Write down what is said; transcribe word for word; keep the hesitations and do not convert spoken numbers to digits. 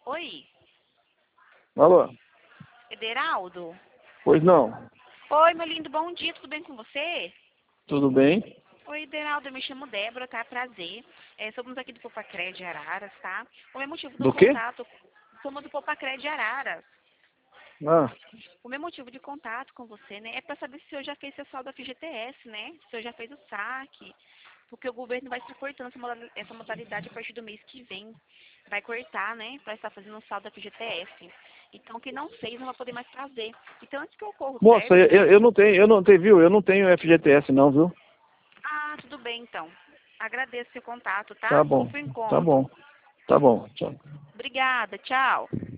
Oi, Alô? Ederaldo? Pois não. Oi, meu lindo, bom dia, tudo bem com você? Tudo bem? Oi, Ederaldo, eu me chamo Débora, tá? Prazer. É, somos aqui do Popacred de Araras, tá? O meu motivo do Do quê? contato, somos do Popacred de Araras. Ah, O meu motivo de contato com você, né, é para saber se o senhor já fez seu saldo F G T S, né? Se o senhor já fez o saque, porque o governo vai estar cortando essa modali- essa modalidade a partir do mês que vem. Vai cortar, né, para estar fazendo um saldo F G T S. Então, quem não fez não vai poder mais fazer. Então, antes que eu ocorra o moça, eu, término... eu não tenho, eu não tenho, viu? Eu não tenho F G T S não, viu? Ah, tudo bem, então. Agradeço seu contato, tá? Tá Ficou bom, pro tá encontro. bom, tá bom. Tchau. Obrigada, tchau.